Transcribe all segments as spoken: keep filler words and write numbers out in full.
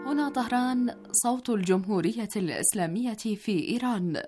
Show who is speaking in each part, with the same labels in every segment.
Speaker 1: هنا طهران، صوت الجمهورية الإسلامية في إيران.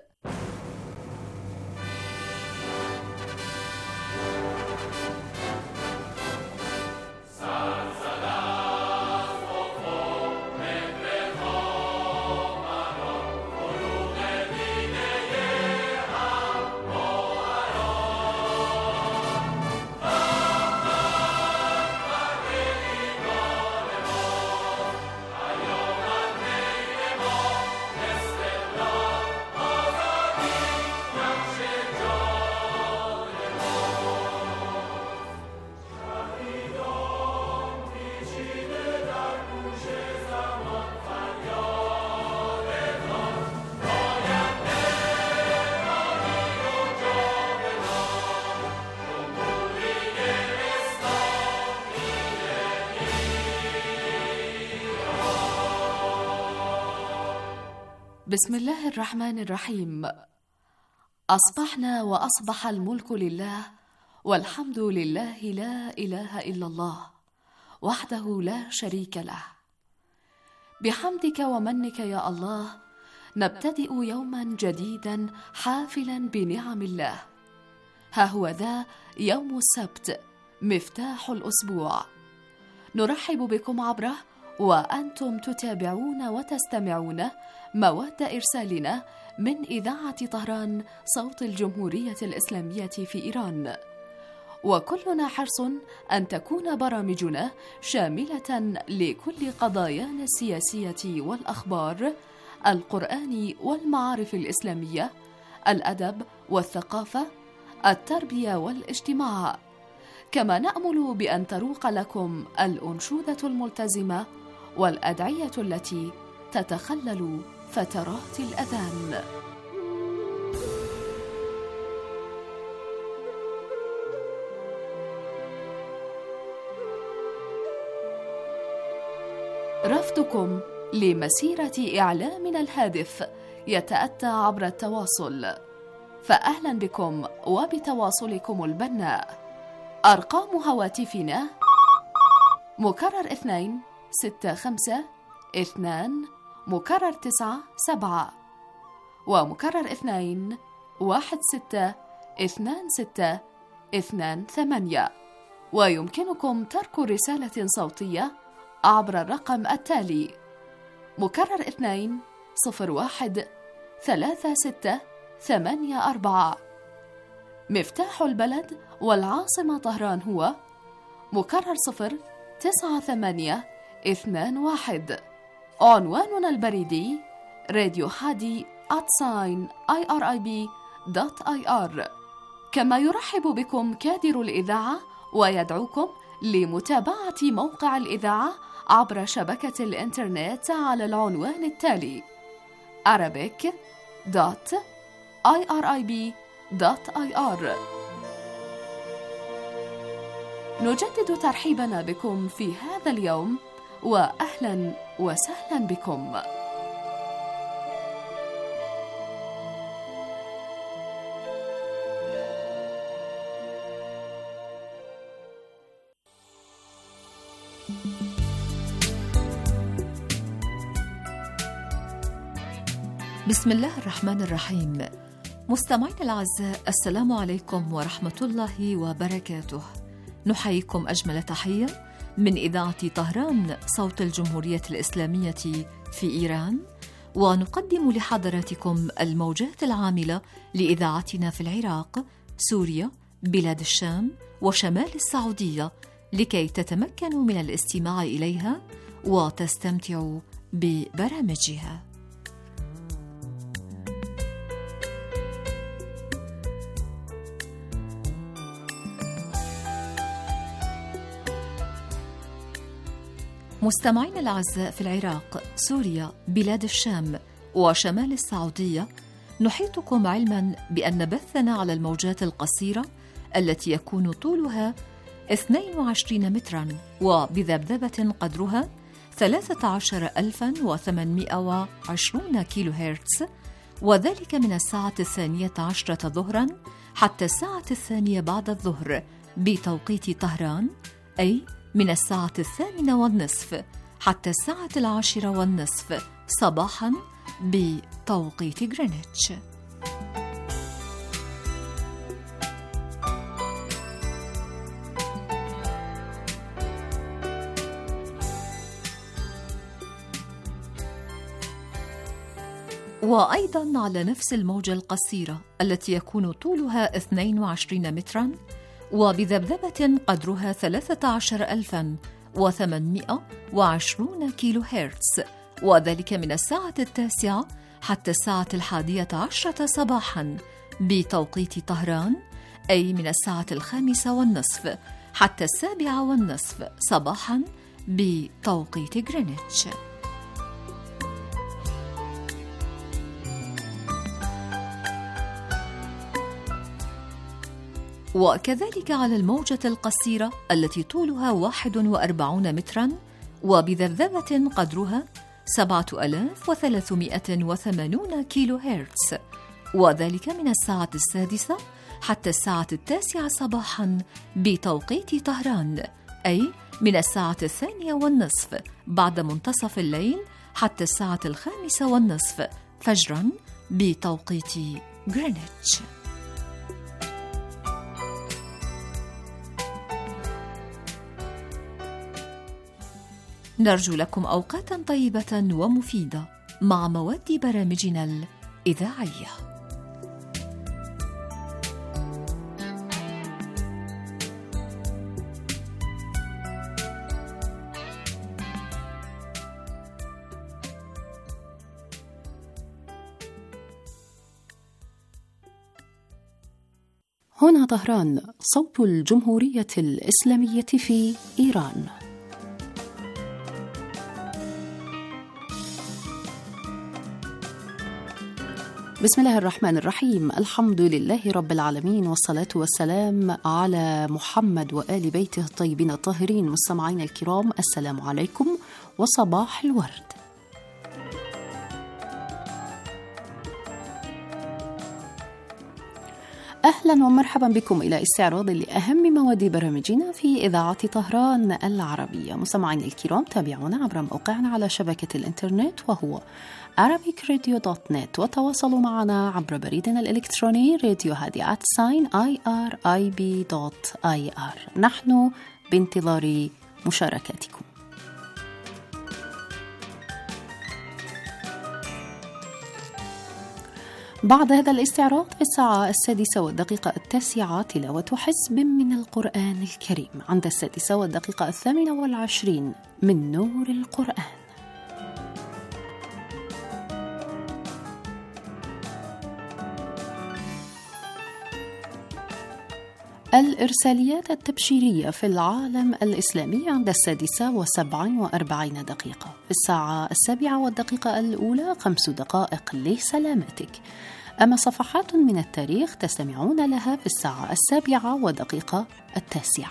Speaker 1: بسم الله الرحمن الرحيم. أصبحنا وأصبح الملك لله، والحمد لله، لا إله إلا الله وحده لا شريك له. بحمدك ومنك يا الله نبتدئ يوما جديدا حافلا بنعم الله. ها هو ذا يوم السبت، مفتاح الأسبوع، نرحب بكم عبره وأنتم تتابعون وتستمعون مواد إرسالنا من إذاعة طهران، صوت الجمهورية الإسلامية في إيران. وكلنا حرص أن تكون برامجنا شاملة لكل قضايانا السياسية والأخبار، القرآن والمعارف الإسلامية، الأدب والثقافة، التربية والاجتماع. كما نأمل بأن تروق لكم الأنشودة الملتزمة والأدعية التي تتخلل فترات الأذان. رفضكم لمسيرة إعلامنا الهادف يتأتى عبر التواصل، فأهلا بكم وبتواصلكم البناء. أرقام هواتفنا مكرر اثنين ستة خمسة اثنان مكرر تسعة سبعة ومكرر اثنين واحد ستة اثنان ستة اثنان ثمانية. ويمكنكم ترك رسالة صوتية عبر الرقم التالي: مكرر اثنين صفر واحد ثلاثة ستة ثمانية أربعة. مفتاح البلد والعاصمة طهران هو مكرر صفر تسعة ثمانية اثنان واحد. عنواننا البريدي راديو حادي آت ساين آي آر آي بي دوت آي آر. كما يرحب بكم كادر الإذاعة ويدعوكم لمتابعة موقع الإذاعة عبر شبكة الإنترنت على العنوان التالي: arabic دوت آي آر آي بي دوت آي آر. نجدد ترحيبنا بكم في هذا اليوم، وأهلا وسهلا بكم.
Speaker 2: بسم الله الرحمن الرحيم. مستمعين الأعزاء، السلام عليكم ورحمة الله وبركاته. نحييكم أجمل تحية من إذاعة طهران، صوت الجمهورية الإسلامية في إيران، ونقدم لحضراتكم الموجات العاملة لإذاعتنا في العراق، سوريا، بلاد الشام وشمال السعودية، لكي تتمكنوا من الاستماع إليها وتستمتعوا ببرامجها. مستمعين الأعزاء، في العراق، سوريا، بلاد الشام وشمال السعودية، نحيطكم علما بأن بثنا على الموجات القصيرة التي يكون طولها اثنين وعشرين مترا وبذبذبة قدرها ثلاثة عشر ألفا وثمانمائة وعشرين كيلو هرتز، وذلك من الساعة الثانية عشرة ظهرا حتى الساعة الثانية بعد الظهر بتوقيت طهران، أي من الساعة الثامنة والنصف حتى الساعة العاشرة والنصف صباحا بتوقيت غرينتش. وأيضا على نفس الموجة القصيرة التي يكون طولها اثنين وعشرين مترا وبذبذبة قدرها ثلاثة عشر ألفا وثمانمائة وعشرين كيلو هرتز، وذلك من الساعة التاسعة حتى الساعة الحادية عشرة صباحا بتوقيت طهران، أي من الساعة الخامسة والنصف حتى السابعة والنصف صباحا بتوقيت غرينتش. وكذلك على الموجة القصيرة التي طولها واحد وأربعون مترا وبذبذبة قدرها سبعة آلاف وثلاثمائة وثمانين كيلو هرتز، وذلك من الساعة السادسة حتى الساعة التاسعة صباحا بتوقيت طهران، أي من الساعة الثانية والنصف بعد منتصف الليل حتى الساعة الخامسة والنصف فجرا بتوقيت غرينتش. نرجو لكم أوقاتا طيبة ومفيدة مع مواد برامجنا الإذاعية.
Speaker 3: هنا طهران، صوت الجمهورية الإسلامية في إيران. بسم الله الرحمن الرحيم، الحمد لله رب العالمين، والصلاة والسلام على محمد وآل بيته الطيبين الطاهرين. مستمعين الكرام، السلام عليكم وصباح الورد. أهلا ومرحبا بكم إلى استعراض لأهم مواد برامجنا في إذاعة طهران العربية. مستمعين الكرام، تابعونا عبر موقعنا على شبكة الإنترنت وهو arabic radio dot net، وتواصلوا معنا عبر بريدنا الإلكتروني راديو هادي آت ساين آي آر آي بي دوت آي آر. نحن بانتظار مشاركاتكم. بعد هذا الاستعراض في الساعة السادسة والدقيقة التاسعة تلاوة حزب من القرآن الكريم، عند السادسة والدقيقة الثامنة والعشرين من نور القرآن. الإرساليات التبشيرية في العالم الإسلامي عند السادسة وسبع وأربعين دقيقة. في الساعة السابعة والدقيقة الأولى خمس دقائق لسلامتك. أما صفحات من التاريخ تستمعون لها في الساعة السابعة والدقيقة التاسعة.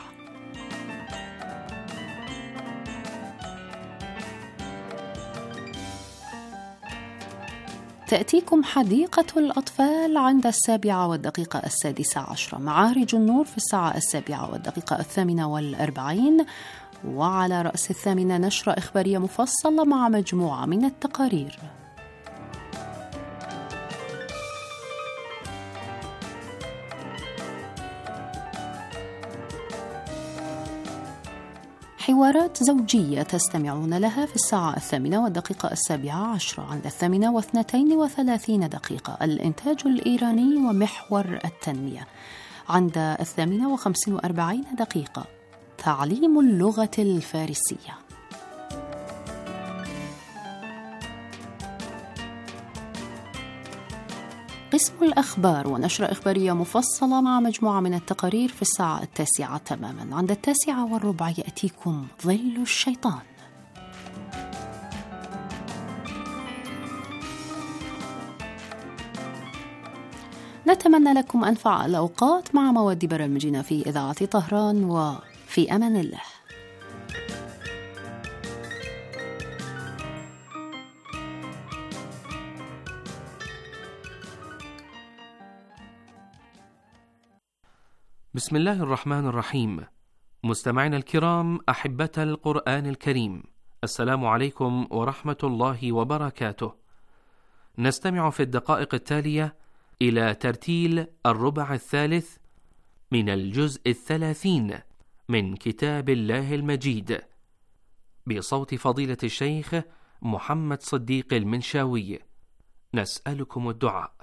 Speaker 3: تأتيكم حديقة الأطفال عند السابعة والدقيقة السادسة عشرة. معارج النور في الساعة السابعة والدقيقة الثامنة والأربعين. وعلى رأس الثامنة نشرة إخبارية مفصلة مع مجموعة من التقارير. حوارات زوجية تستمعون لها في الساعة الثامنة والدقيقة السابعة عشرة. عند الثامنة واثنتين وثلاثين دقيقة الإنتاج الإيراني ومحور التنمية. عند الثامنة وخمس وأربعين دقيقة تعليم اللغة الفارسية. قسم الأخبار ونشرة إخبارية مفصلة مع مجموعة من التقارير في الساعة التاسعة تماما. عند التاسعة والربع يأتيكم ظل الشيطان. نتمنى لكم أنفع الأوقات مع مواد برامجنا في إذاعة طهران، وفي أمان الله.
Speaker 4: بسم الله الرحمن الرحيم. مستمعينا الكرام، أحبة القرآن الكريم، السلام عليكم ورحمة الله وبركاته. نستمع في الدقائق التالية إلى ترتيل الربع الثالث من الجزء الثلاثين من كتاب الله المجيد بصوت فضيلة الشيخ محمد صديق المنشاوي. نسألكم الدعاء.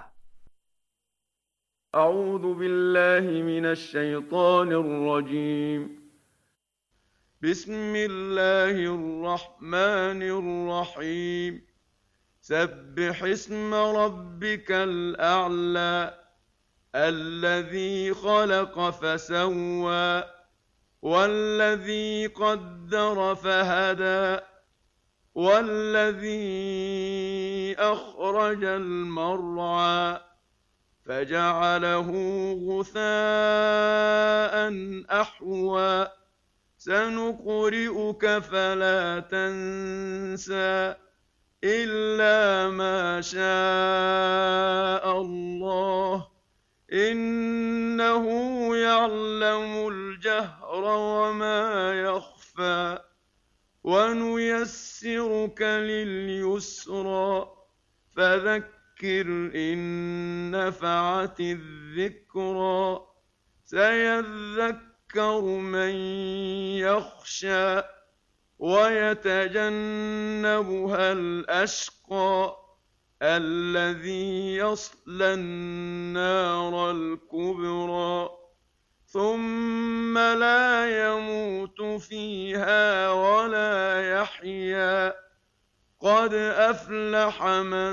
Speaker 5: أعوذ بالله من الشيطان الرجيم. بسم الله الرحمن الرحيم. سبح اسم ربك الأعلى الذي خلق فسوى والذي قدر فهدى والذي أخرج المرعى فجعله غثاء أحوى سنقرئك فلا تنسى إلا ما شاء الله إنه يعلم الجهر وما يخفى ونيسرك لليسرى فذكر إن نفعت الذكرى سيذكر من يخشى ويتجنبها الأشقى الذي يصلى النار الكبرى ثم لا يموت فيها ولا يحيا قد أفلح من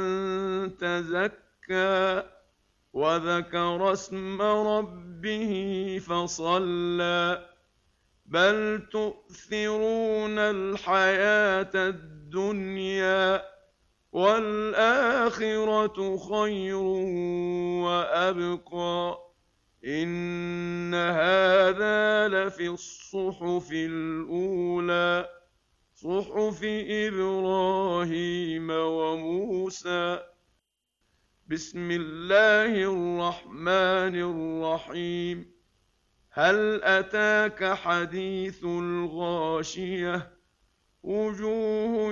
Speaker 5: تزكى وذكر اسم ربه فصلى بل تؤثرون الحياة الدنيا والآخرة خير وأبقى إن هذا لفي الصحف الأولى صحف إبراهيم وموسى. بسم الله الرحمن الرحيم. هل أتاك حديث الغاشية وجوه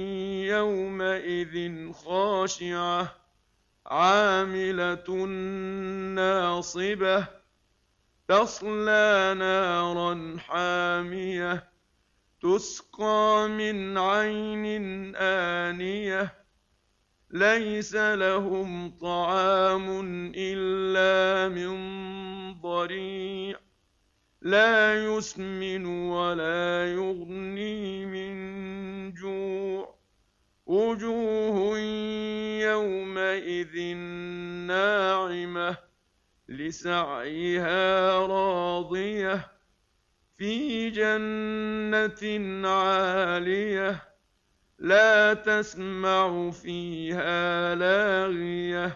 Speaker 5: يومئذ خاشعة عاملة ناصبة تصلى نارا حامية تسقى من عين آنية ليس لهم طعام إلا من ضريع لا يسمن ولا يغني من جوع وجوه يومئذ ناعمة لسعيها راضية في جنة عالية لا تسمع فيها لاغية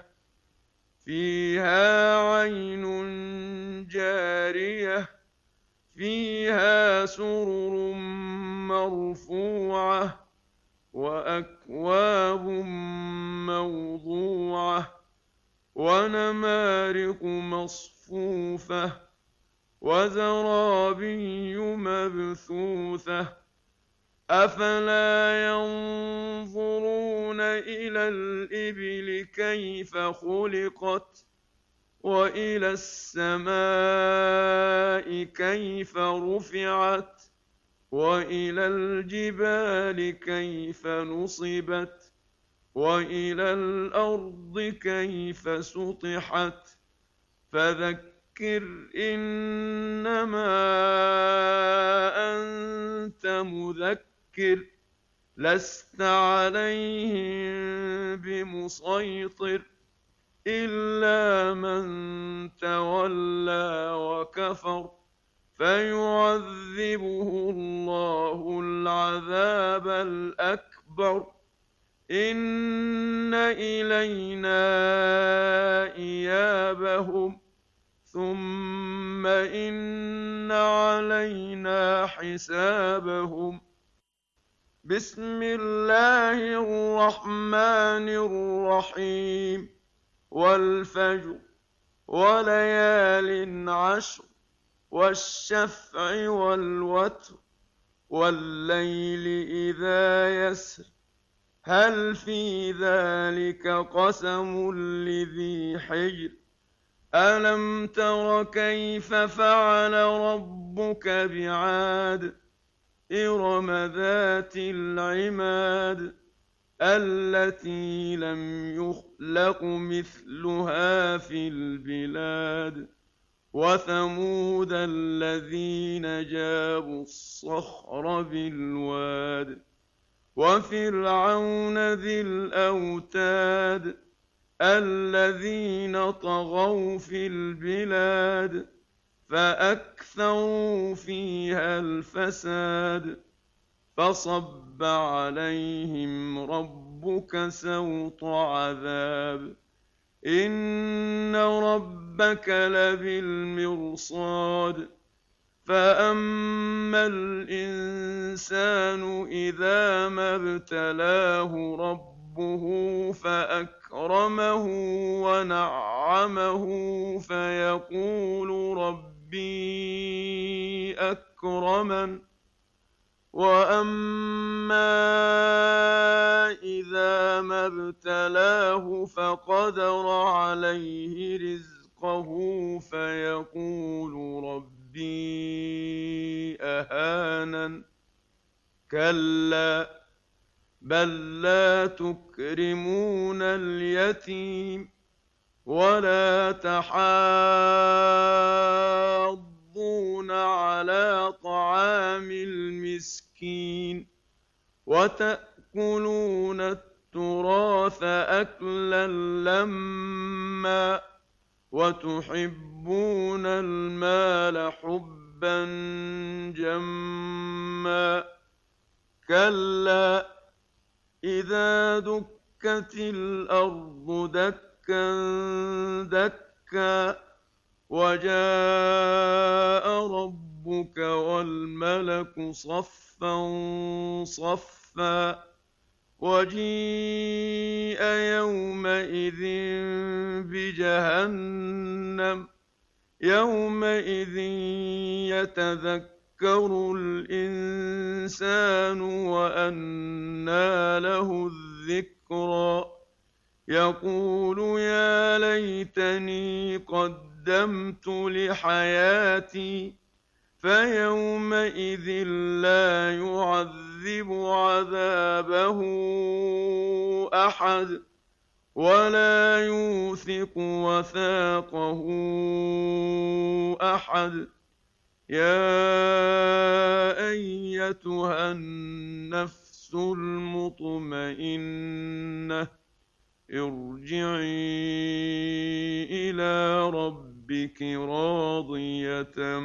Speaker 5: فيها عين جارية فيها سرر مرفوعة وأكواب موضوعة ونمارق مصفوفة وزرابي مبثوثة أفلا ينظرون إلى الإبل كيف خلقت وإلى السماء كيف رفعت وإلى الجبال كيف نصبت وإلى الأرض كيف سطحت فذكر إنما أنت مذكر لست عليهم بمسيطر إلا من تولى وكفر فيعذبه الله العذاب الأكبر إن إلينا إيابهم ثم إن علينا حسابهم. بسم الله الرحمن الرحيم. والفجر وليال عشر والشفع والوتر والليل إذا يسر هل في ذلك قسم لذي حجر ألم تر كيف فعل ربك بعاد إرم ذات العماد التي لم يخلق مثلها في البلاد وثمود الذين جابوا الصخر بالواد وفرعون ذي الأوتاد الذين طغوا في البلاد فأكثروا فيها الفساد فصب عليهم ربك سوط عذاب إن ربك لبالمرصاد فأما الإنسان إذا ما ابتلاه ربه فأكرمه ونعمه فيقول ربي أكرمن وأما إذا ما ابتلاه فقدر عليه رزقه فيقول ربي أهانن كلا بل لا تكرمون اليتيم ولا تحاضون على طعام المسكين وتأكلون التراث أكلا لما وتحبون المال حبا جما كلا إذا دكت الأرض دكا دكا وجاء ربك والملك صفا صفا وجيء يومئذ بجهنم يومئذ يتذكر الإنسان وأنى له الذكرى يقول يا ليتني قدمت لحياتي فيومئذ لا يعذب عذابه أحد ولا يوثق وثاقه أحد يا أيتها النفس المطمئنة ارجعي إلى ربك راضية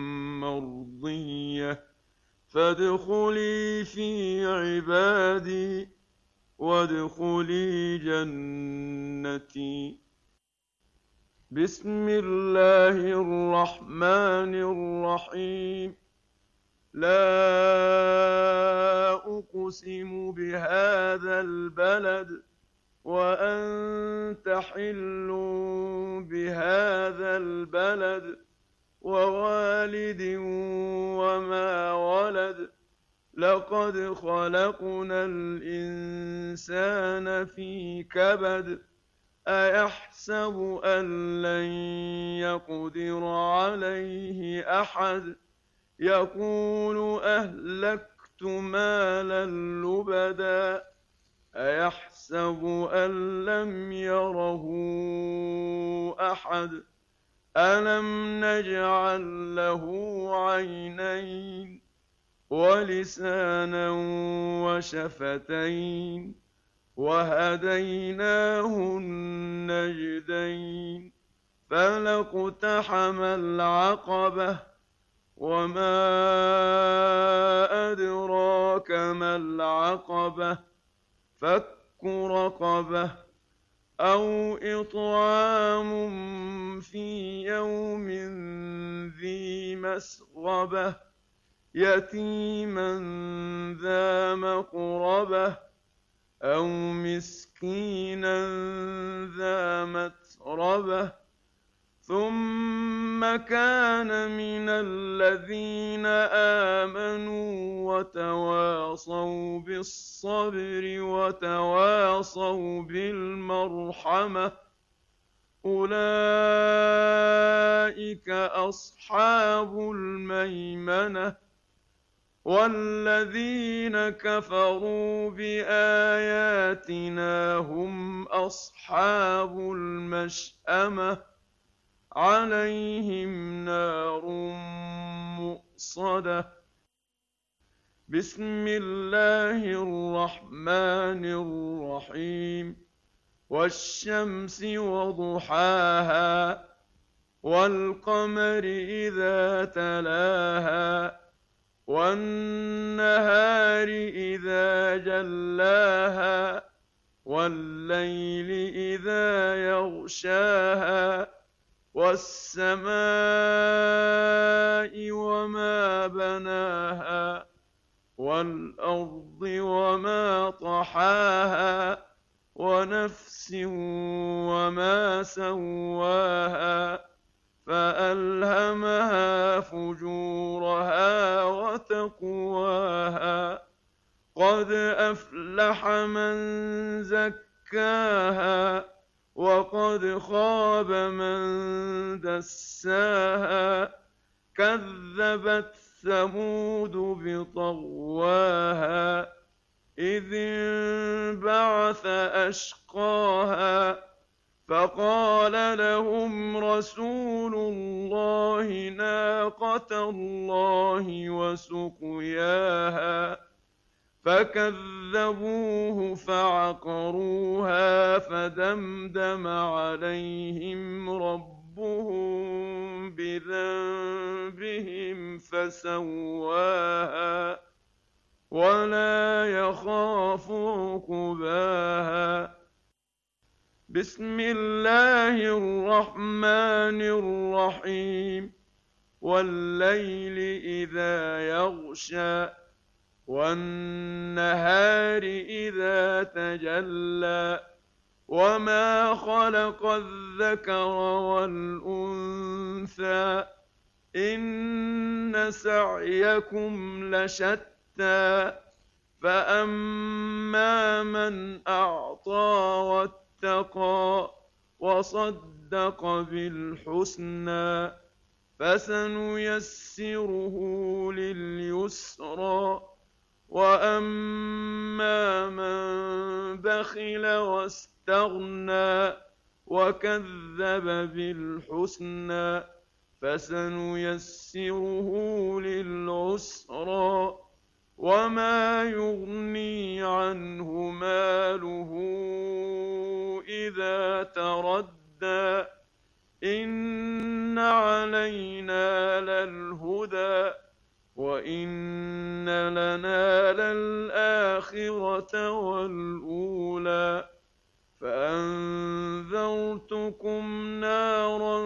Speaker 5: مرضية فادخلي في عبادي وادخلي جنتي بسم الله الرحمن الرحيم لا أقسم بهذا البلد وأنت حل بهذا البلد ووالد وما ولد لقد خلقنا الإنسان في كبد أيحسب أن لن يقدر عليه أحد يقول أهلكت مالا لبدا أيحسب أن لم يره أحد ألم نجعل له عينين ولسانا وشفتين وهديناه النجدين فلاقتحم العقبة وما أدراك ما العقبة فك رقبة أو إطعام في يوم ذي مسغبة يتيما ذا مقربة أو مسكينا ذا متربة ثم ما كان من الذين آمنوا وتواصوا بالصبر وتواصوا بالمرحمة أولئك أصحاب الميمنة والذين كفروا بآياتنا هم أصحاب المشأمة عليهم نار مؤصدة. بسم الله الرحمن الرحيم. والشمس وضحاها والقمر إذا تلاها والنهار إذا جلاها والليل إذا يغشاها والسماء وما بناها والأرض وما طحاها ونفس وما سواها فألهمها فجورها وتقواها قد أفلح من زكاها وقد خاب من دساها كذبت ثمود بطغواها إذ انبعث أشقاها فقال لهم رسول الله ناقة الله وسقياها فكذبوه فعقروها فدمدم عليهم ربهم بذنبهم فسواها ولا يخاف عقباها. بسم الله الرحمن الرحيم. والليل إذا يغشى والنهار إذا تجلى وما خلق الذكر والأنثى إن سعيكم لشتى فأما من أعطى واتقى وصدق بالحسنى فسنيسره لليسرى وأما من بخل واستغنى وكذب بالحسنى فسنيسره للعسرى وما يغني عنه ماله إذا تردى إن علينا للهدى وإن لنا للآخرة والأولى فأنذرتكم نارا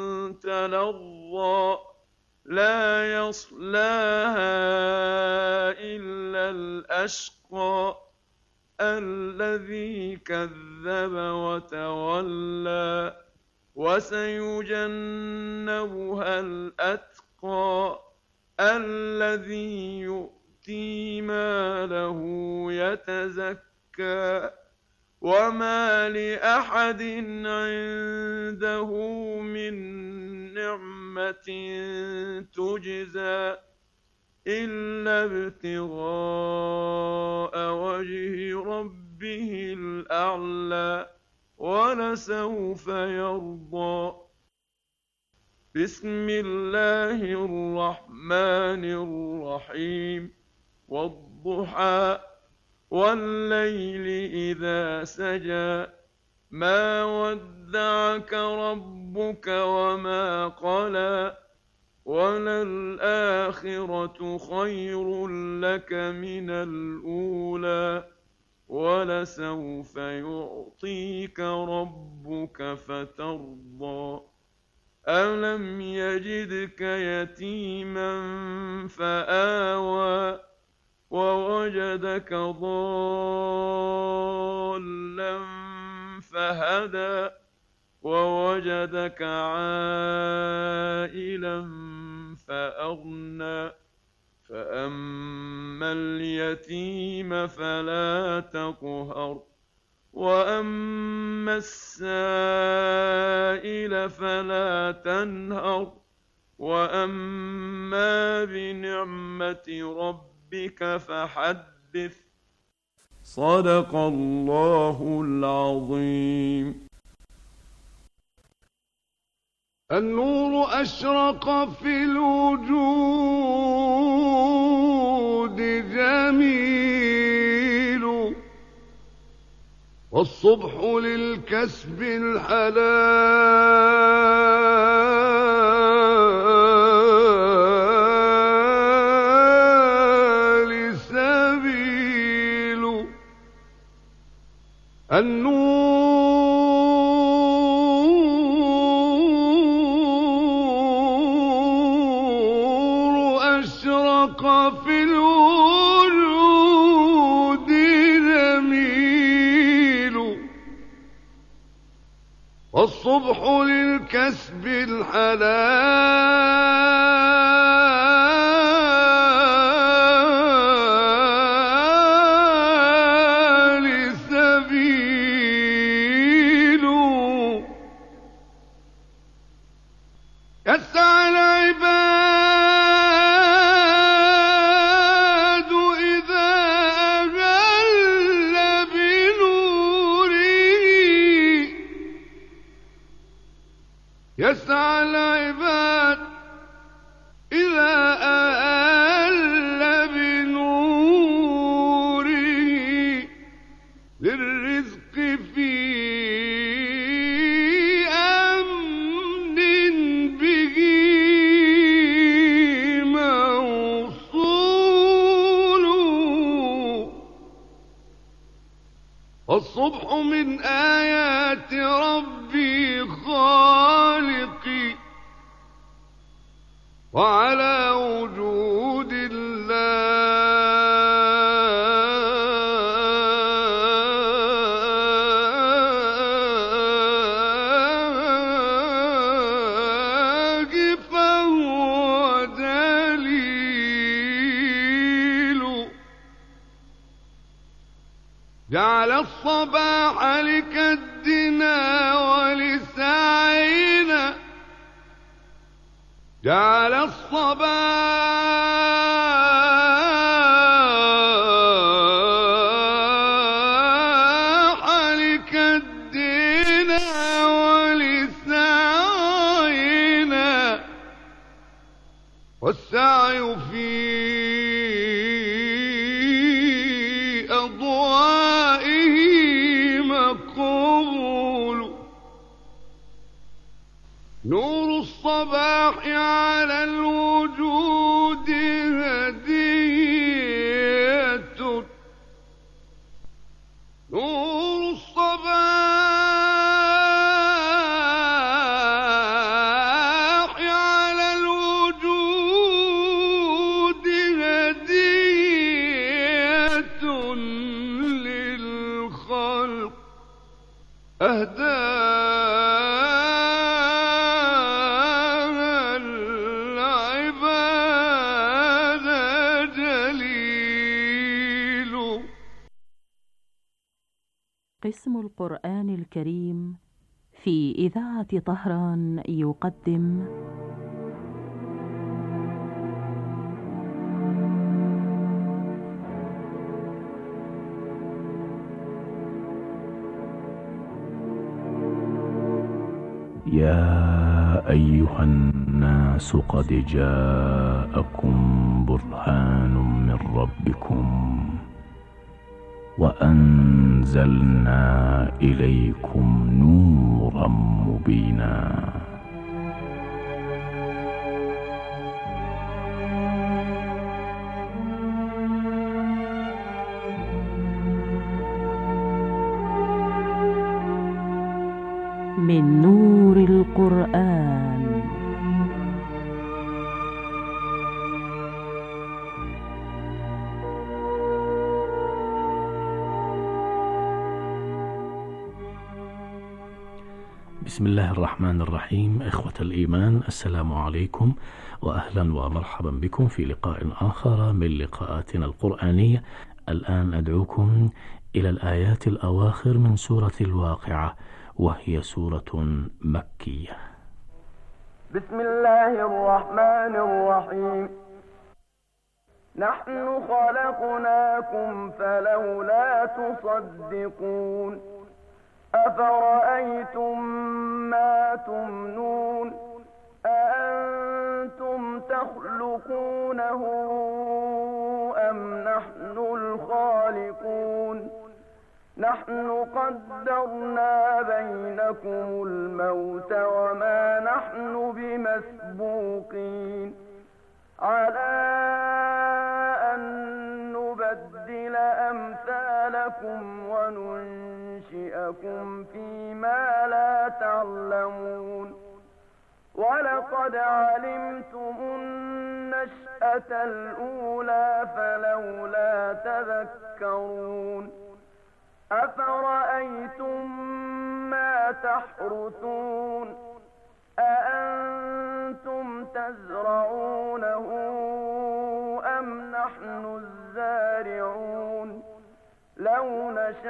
Speaker 5: تلظى لا يصلاها إلا الأشقى الذي كذب وتولى وسيجنبها الأتقى الذي يؤتي ماله يتزكى وما لأحد عنده من نعمة تجزى إلا ابتغاء وجه ربه الأعلى ولسوف يرضى. بسم الله الرحمن الرحيم. والضحى والليل إذا سجى ما ودعك ربك وما قلى وللآخرة خير لك من الأولى ولسوف يعطيك ربك فترضى ألم يجدك يتيما فآوى ووجدك ضالا فهدى ووجدك عائلا فأغنى فأما اليتيم فلا تقهر وأما السائل فلا تنهر وأما بنعمة ربك فحدث. صدق الله العظيم. النور أشرق في الوجود جميل والصبح للكسب الحلال سبيل. النور أشرق في الوجود جميل والصبح للكسب الحلال سبيل. يسعى العباد إذا أهل بنوره يسعى العباد إذا أهل بنوره للرزق في أمن به موصول. والصبح من آيات ربي خالقي وعلى وجود الله فهو دليل. جعل الصباح لكدنا ولسعينا جعل الصباح لكدنا ولسعينا والسعي في أضوائه مقبول. نور الصباح على الوجود هدية نور الصباح على الوجود هدية للخلق أهدى
Speaker 6: قسم القرآن الكريم في إذاعة طهران يقدم
Speaker 7: يا أيها الناس قد جاءكم برهان من ربكم وأنزلنا إليكم نورا مبينا.
Speaker 6: من نور القرآن.
Speaker 7: بسم الله الرحمن الرحيم. إخوة الإيمان، السلام عليكم وأهلا ومرحبا بكم في لقاء آخر من لقاءاتنا القرآنية. الآن أدعوكم إلى الآيات الأواخر من سورة الواقعة، وهي سورة مكية.
Speaker 5: بسم الله الرحمن الرحيم. نحن خلقناكم فلولا تصدقون. أفرأيتم ما تمنون. أأنتم تخلقونه أم نحن الخالقون. نحن قدرنا بينكم الموت وما نحن بمسبوقين على أن نبدل أمثالكم وننشئكم فيما لا تعلمون. ولقد علمتم النشأة الأولى فلولا تذكرون. أفرأيتم ما تحرثون. أأنتم تزرعونه أم نحن الزارعون. لو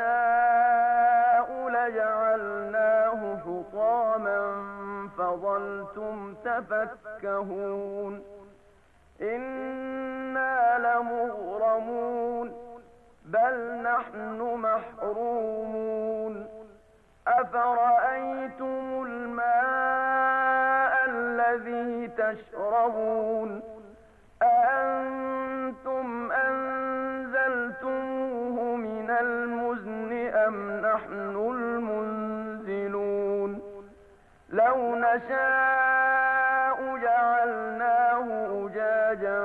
Speaker 5: نشاء لجعلناه حطاما فظلتم تفكهون. إنا لمغرمون بل نحن محرومون. أفرأيتم الماء الذي تشربون. أأنتم أنزلتموه من المزن أم نحن المنزلون. لو نشاء جعلناه أجاجا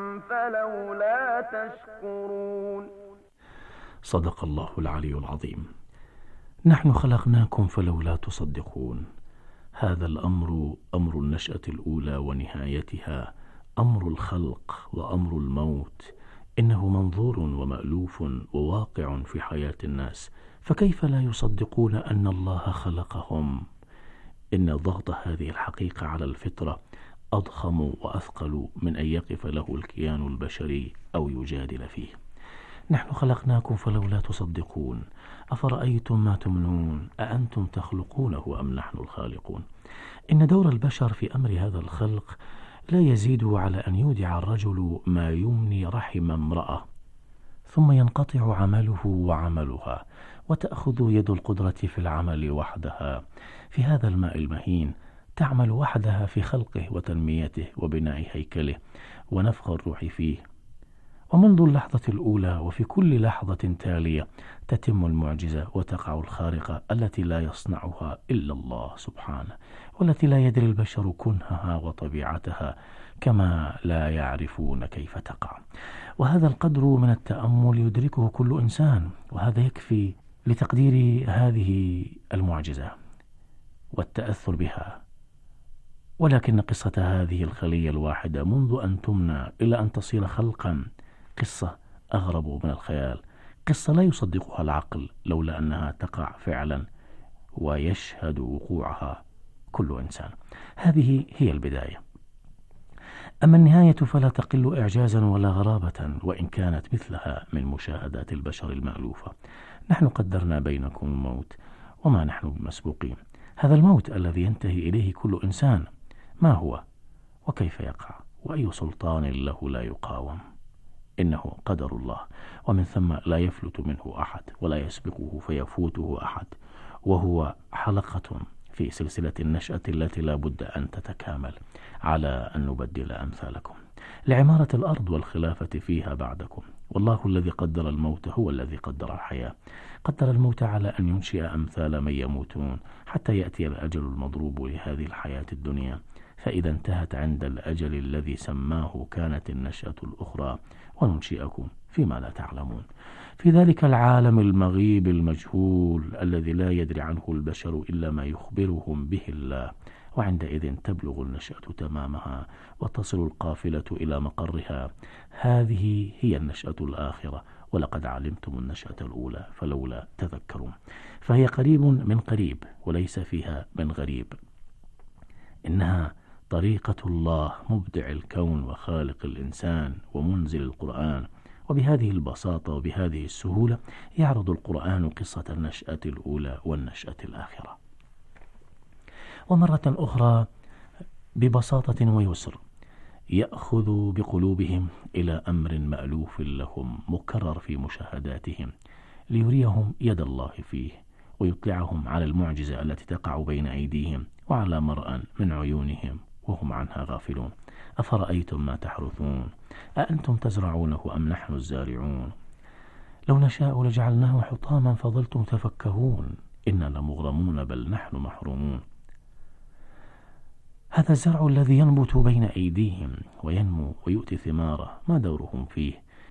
Speaker 5: فلولا تشكرون.
Speaker 7: صدق الله العلي العظيم. نحن خلقناكم فلولا تصدقون. هذا الأمر أمر النشأة الأولى ونهايتها، أمر الخلق وأمر الموت، إنه منظور ومألوف وواقع في حياة الناس، فكيف لا يصدقون أن الله خلقهم؟ إن ضغط هذه الحقيقة على الفطرة أضخم وأثقل من أن يقف له الكيان البشري أو يجادل فيه. نحن خلقناكم فلولا تصدقون. أفرأيتم ما تمنون. أأنتم تخلقونه أم نحن الخالقون. إن دور البشر في أمر هذا الخلق لا يزيد على أن يودع الرجل ما يمني رحم امرأة، ثم ينقطع عمله وعملها، وتأخذ يد القدرة في العمل وحدها في هذا الماء المهين، تعمل وحدها في خلقه وتنميته وبناء هيكله ونفخ الروح فيه. ومنذ اللحظة الأولى وفي كل لحظة تالية تتم المعجزة وتقع الخارقة التي لا يصنعها إلا الله سبحانه، والتي لا يدري البشر كنهها وطبيعتها، كما لا يعرفون كيف تقع. وهذا القدر من التأمل يدركه كل إنسان، وهذا يكفي لتقدير هذه المعجزة والتأثر بها. ولكن قصة هذه الخلية الواحدة منذ أن تمنى إلى أن تصير خلقا قصة أغرب من الخيال، قصة لا يصدقها العقل لولا أنها تقع فعلا ويشهد وقوعها كل إنسان. هذه هي البداية. أما النهاية فلا تقل إعجازا ولا غرابة، وإن كانت مثلها من مشاهدات البشر المألوفة. نحن قدرنا بينكم الموت وما نحن بمسبوقين. هذا الموت الذي ينتهي إليه كل إنسان، ما هو وكيف يقع وأي سلطان له لا يقاوم؟ إنه قدر الله، ومن ثم لا يفلت منه أحد ولا يسبقه فيفوته أحد، وهو حلقة في سلسلة النشأة التي لا بد أن تتكامل على أن نبدل أمثالكم لعمارة الأرض والخلافة فيها بعدكم. والله الذي قدر الموت هو الذي قدر الحياة. قدر الموت على أن ينشئ أمثال من يموتون حتى يأتي الأجل المضروب لهذه الحياة الدنيا، فإذا انتهت عند الأجل الذي سماه كانت النشأة الأخرى، وننشئكم فيما لا تعلمون، في ذلك العالم المغيب المجهول الذي لا يدري عنه البشر إلا ما يخبرهم به الله. وعندئذ تبلغ النشأة تمامها وتصل القافلة إلى مقرها. هذه هي النشأة الآخرة، ولقد علمتم النشأة الأولى فلولا تذكرون. فهي قريب من قريب وليس فيها من غريب. إنها طريقة الله مبدع الكون وخالق الإنسان ومنزل القرآن، وبهذه البساطة وبهذه السهولة يعرض القرآن قصة النشأة الأولى والنشأة الآخرة. ومرة أخرى ببساطة ويسر يأخذ بقلوبهم إلى أمر مألوف لهم مكرر في مشاهداتهم ليريهم يد الله فيه، ويطلعهم على المعجزة التي تقع بين أيديهم وعلى مرأى من عيونهم وهم عنها غافلون. أفرأيتم ما تحرثون أأنتم تزرعونه أم نحن الزارعون لو نشاء لجعلناه حطاما فظلتم تفكهون إنا لمغرمون بل نحن محرومون. هذا الزرع الذي ينبت بين أيديهم وينمو ويؤتي ثماره ما دورهم فيه؟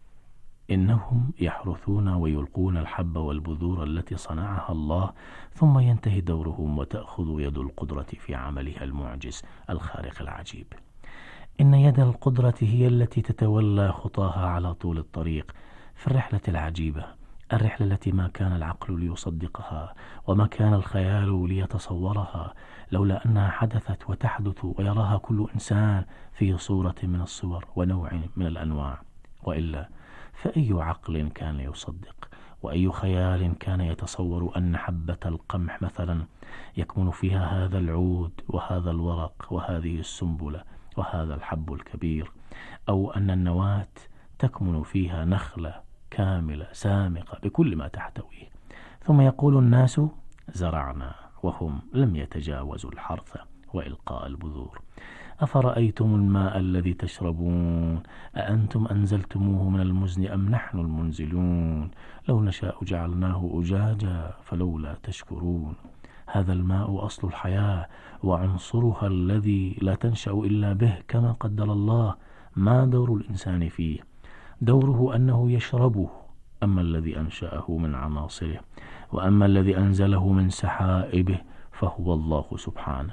Speaker 7: إنهم يحرثون ويلقون الحب والبذور التي صنعها الله، ثم ينتهي دورهم وتأخذ يد القدرة في عملها المعجز الخارق العجيب. إن يد القدرة هي التي تتولى خطاها على طول الطريق في الرحلة العجيبة، الرحلة التي ما كان العقل ليصدقها وما كان الخيال ليتصورها، لولا أنها حدثت وتحدث ويراها كل إنسان في صورة من الصور ونوع من الأنواع. وإلا فأي عقل كان يصدق وأي خيال كان يتصور أن حبة القمح مثلا يكمن فيها هذا العود وهذا الورق وهذه السنبلة وهذا الحب الكبير، أو أن النواة تكمن فيها نخلة كاملة سامقة بكل ما تحتويه، ثم يقول الناس زرعنا وهم لم يتجاوزوا الحرث وإلقاء البذور. أفرأيتم الماء الذي تشربون أأنتم أنزلتموه من المزن أم نحن المنزلون لو نشاء جعلناه أجاجا فلولا تشكرون. هذا الماء أصل الحياة وعنصرها الذي لا تنشأ إلا به كما قدر الله. ما دور الإنسان فيه؟ دوره أنه يشربه. أما الذي أنشأه من عناصره وأما الذي أنزله من سحائبه فهو الله سبحانه،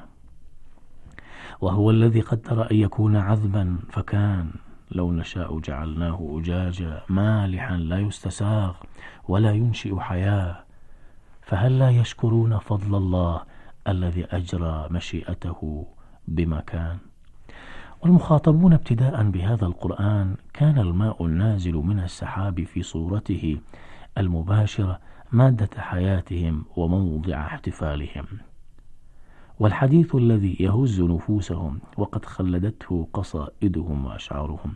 Speaker 7: وهو الذي قدر أن يكون عذبا فكان. لو نشاء جعلناه أجاجا مالحا لا يستساغ ولا ينشئ حياة. فهل لا يشكرون فضل الله الذي أجرى مشيئته بما كان؟ والمخاطبون ابتداء بهذا القرآن كان الماء النازل من السحاب في صورته المباشرة مادة حياتهم وموضع احتفالهم، والحديث الذي يهز نفوسهم وقد خلدته قصائدهم وأشعارهم.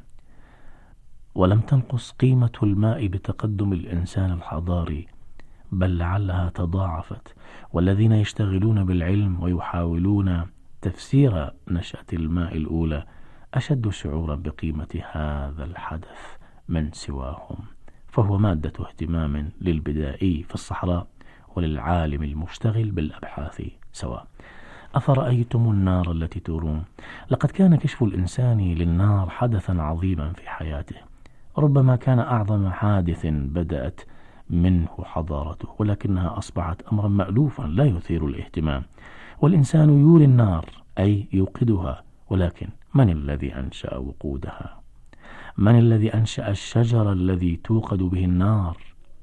Speaker 7: ولم تنقص قيمة الماء بتقدم الإنسان الحضاري، بل لعلها تضاعفت. والذين يشتغلون بالعلم ويحاولون تفسير نشأة الماء الأولى أشد شعورا بقيمة هذا الحدث من سواهم، فهو مادة اهتمام للبدائي في الصحراء وللعالم المشتغل بالأبحاث سواء. أفرأيتم النار التي تورون؟ لقد كان كشف الإنسان للنار حدثا عظيما في حياته، ربما كان أعظم حادث بدأت منه حضارته، ولكنها أصبحت أمرا مألوفا لا يثير الاهتمام. والإنسان يوري النار أي يوقدها، ولكن من الذي أنشأ وقودها؟ من الذي أنشأ الشجر الذي توقد به النار؟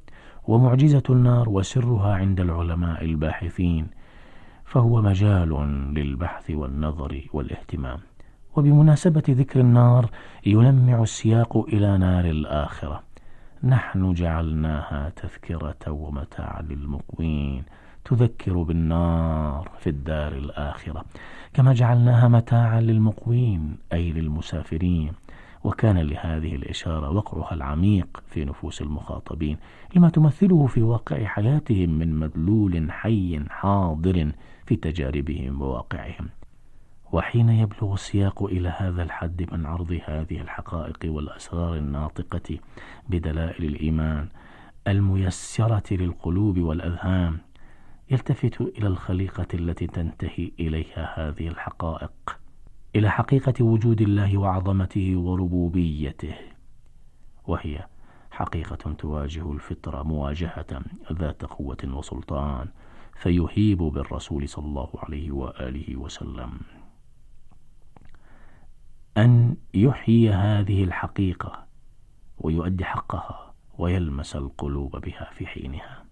Speaker 7: ومعجزة النار وسرها عند العلماء الباحثين، فهو مجال للبحث والنظر والاهتمام. وبمناسبة ذكر النار يلمع السياق إلى نار الآخرة. نحن جعلناها تذكرة ومتاعا للمقوين، تذكر بالنار في الدار الآخرة، كما جعلناها متاعا للمقوين أي للمسافرين. وكان لهذه الإشارة وقعها العميق في نفوس المخاطبين لما تمثله في واقع حياتهم من مدلول حي حاضر في تجاربهم وواقعهم. وحين يبلغ السياق إلى هذا الحد من عرض هذه الحقائق والأسرار الناطقة بدلائل الإيمان الميسرة للقلوب والأذهان، يلتفت إلى الخليقة التي تنتهي إليها هذه الحقائق، إلى حقيقة وجود الله وعظمته وربوبيته، وهي حقيقة تواجه الفطرة مواجهة ذات قوة وسلطان، فيهيب بالرسول صلى الله عليه وآله وسلم أن يحيي هذه الحقيقة ويؤدي حقها ويلمس القلوب بها في حينها.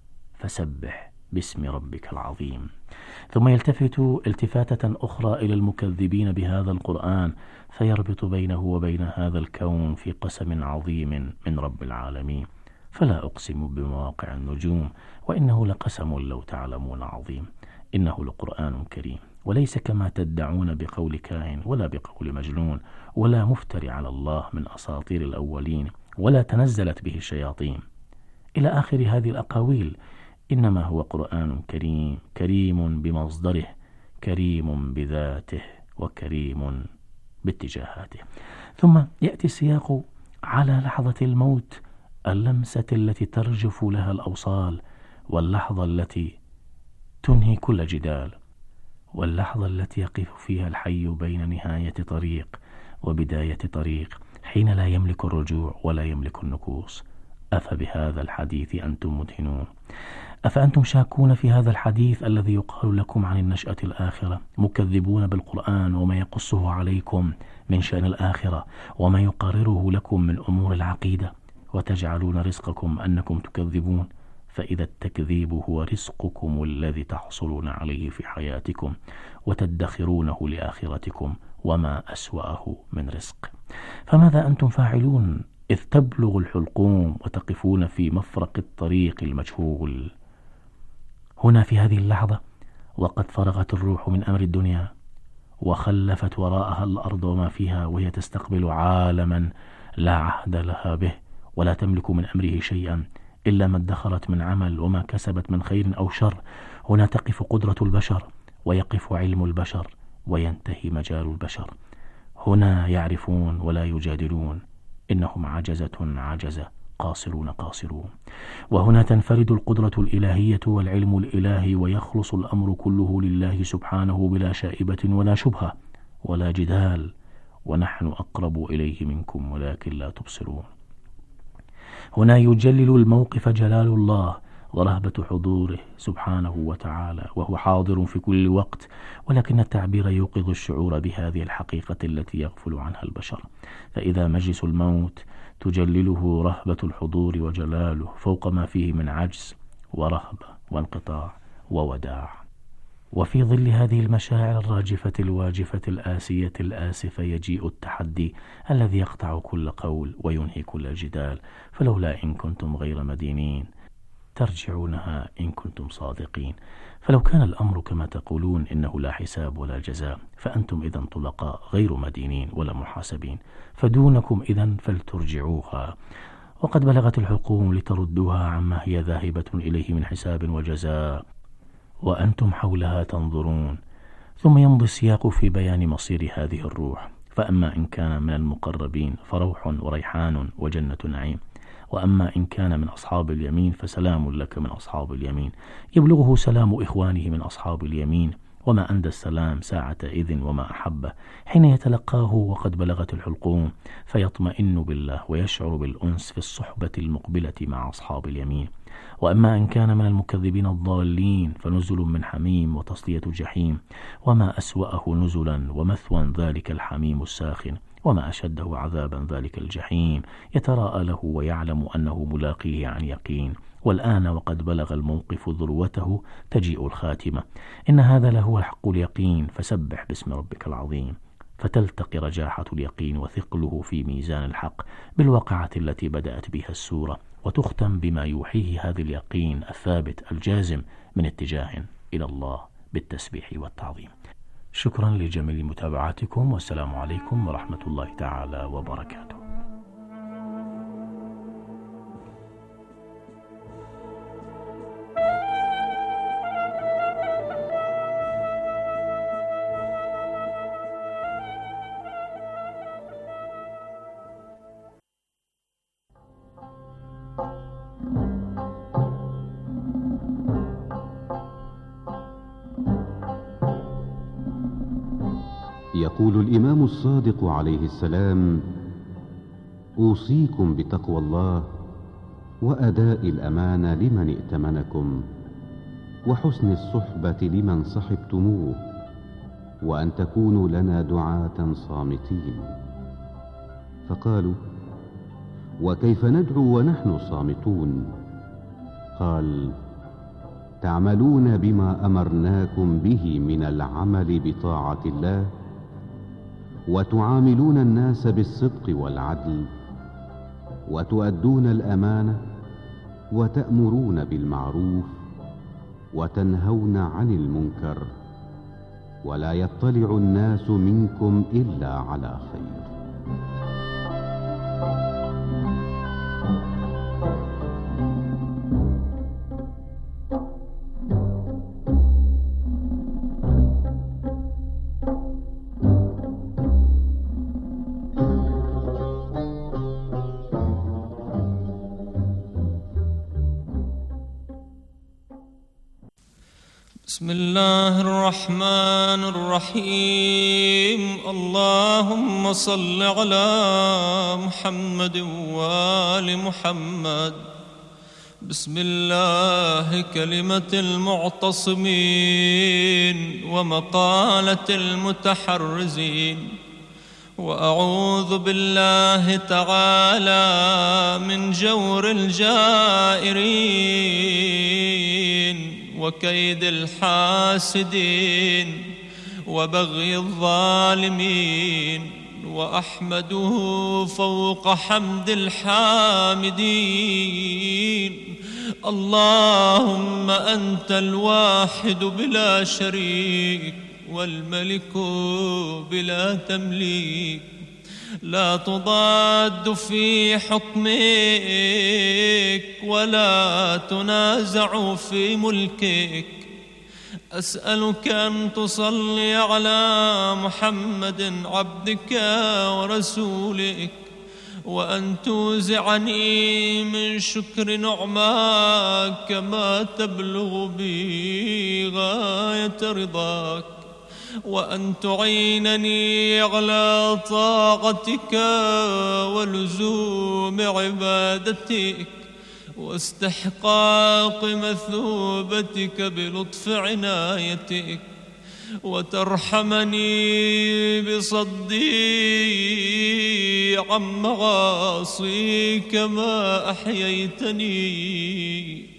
Speaker 7: فسبح باسم ربك العظيم. ثم يلتفت التفاتة أخرى إلى المكذبين بهذا القرآن، فيربط بينه وبين هذا الكون في قسم عظيم من رب العالمين. فلا أقسم بمواقع النجوم وإنه لقسم لو تعلمون عظيم. إنه لقرآن كريم، وليس كما تدعون بقول كاهن ولا بقول مجنون ولا مفتري على الله من أساطير الأولين ولا تنزلت به الشياطين إلى آخر هذه الأقاويل. إنما هو قرآن كريم، كريم بمصدره، كريم بذاته، وكريم باتجاهاته. ثم يأتي السياق على لحظة الموت، اللمسة التي ترجف لها الأوصال، واللحظة التي تنهي كل جدال، واللحظة التي يقف فيها الحي بين نهاية طريق وبداية طريق، حين لا يملك الرجوع ولا يملك النكوص. أفبهذا الحديث أنتم مدهنون؟ أفأنتم شاكون في هذا الحديث الذي يقال لكم عن النشأة الآخرة، مكذبون بالقرآن وما يقصه عليكم من شأن الآخرة وما يقرره لكم من أمور العقيدة، وتجعلون رزقكم أنكم تكذبون؟ فإذا التكذيب هو رزقكم الذي تحصلون عليه في حياتكم وتدخرونه لآخرتكم، وما أسوأه من رزق. فماذا أنتم فاعلون إذ تبلغ الحلقوم وتقفون في مفرق الطريق المجهول؟ هنا في هذه اللحظة وقد فرغت الروح من أمر الدنيا وخلفت وراءها الأرض وما فيها، وهي تستقبل عالما لا عهد لها به ولا تملك من أمره شيئا إلا ما ادخرت من عمل وما كسبت من خير أو شر. هنا تقف قدرة البشر ويقف علم البشر وينتهي مجال البشر. هنا يعرفون ولا يجادلون، إنهم عجزة عجزة، قاصرون قاصرون. وهنا تنفرد القدرة الإلهية والعلم الإلهي، ويخلص الأمر كله لله سبحانه بلا شائبة ولا شبهة ولا جدال، ونحن أقرب إليه منكم ولكن لا تبصرون. هنا يجلل الموقف جلال الله ورهبة حضوره سبحانه وتعالى، وهو حاضر في كل وقت، ولكن التعبير يوقظ الشعور بهذه الحقيقة التي يغفل عنها البشر. فإذا مجلس الموت تجلله رهبة الحضور وجلاله فوق ما فيه من عجز ورهبة وانقطاع ووداع. وفي ظل هذه المشاعر الراجفة الواجفة الآسية الآسفة يجيء التحدي الذي يقطع كل قول وينهي كل جدال. فلولا إن كنتم غير مدينين ترجعونها إن كنتم صادقين. فلو كان الأمر كما تقولون إنه لا حساب ولا جزاء، فأنتم إذن طلقاء غير مدينين ولا محاسبين، فدونكم إذن فلترجعوها. وقد بلغت الحقوم لتردوها عما هي ذاهبة إليه من حساب وجزاء، وأنتم حولها تنظرون. ثم يمضي السياق في بيان مصير هذه الروح. فأما إن كان من المقربين فروح وريحان وجنة نعيم، وأما إن كان من أصحاب اليمين فسلام لك من أصحاب اليمين. يبلغه سلام إخوانه من أصحاب اليمين، وما أندى السلام ساعة إذن وما أحبه حين يتلقاه وقد بلغت الحلقوم، فيطمئن بالله ويشعر بالأنس في الصحبة المقبلة مع أصحاب اليمين. وأما إن كان من المكذبين الضالين فنزل من حميم وتصلية جحيم، وما أسوأه نزلا ومثوى ذلك الحميم الساخن، وما أشده عذابا ذلك الجحيم، يتراءى له ويعلم أنه ملاقيه عن يقين. والآن وقد بلغ الموقف ذروته تجيء الخاتمة. إن هذا لهو الحق اليقين، فسبح باسم ربك العظيم. فتلتقي رجاحة اليقين وثقله في ميزان الحق بالواقعة التي بدأت بها السورة، وتختم بما يوحيه هذا اليقين الثابت الجازم من اتجاه إلى الله بالتسبيح والتعظيم. شكرا لجميل متابعتكم، والسلام عليكم ورحمة الله تعالى وبركاته.
Speaker 8: يقول الإمام الصادق عليه السلام: أوصيكم بتقوى الله وأداء الأمانة لمن ائتمنكم، وحسن الصحبة لمن صحبتموه، وأن تكونوا لنا دعاة صامتين. فقالوا: وكيف ندعو ونحن صامتون؟ قال: تعملون بما أمرناكم به من العمل بطاعة الله، وتعاملون الناس بالصدق والعدل، وتؤدون الأمانة، وتأمرون بالمعروف، وتنهون عن المنكر، ولا يطلع الناس منكم إلا على خير.
Speaker 9: بسم الله الرحمن الرحيم. اللهم صل على محمد وآل محمد. بسم الله كلمة المعتصمين ومقالة المتحرزين، وأعوذ بالله تعالى من جور الجائرين وكيد الحاسدين وبغي الظالمين، وأحمده فوق حمد الحامدين. اللهم أنت الواحد بلا شريك، والملك بلا تمليك، لا تضاد في حكمك ولا تنازع في ملكك. أسألك أن تصلي على محمد عبدك ورسولك، وأن توزعني من شكر نعماك ما تبلغ بي غاية رضاك، وأن تعينني على طاعتك ولزوم عبادتك واستحقاق مثوبتك بلطف عنايتك، وترحمني بصدي عن معاصيك ما أحييتني،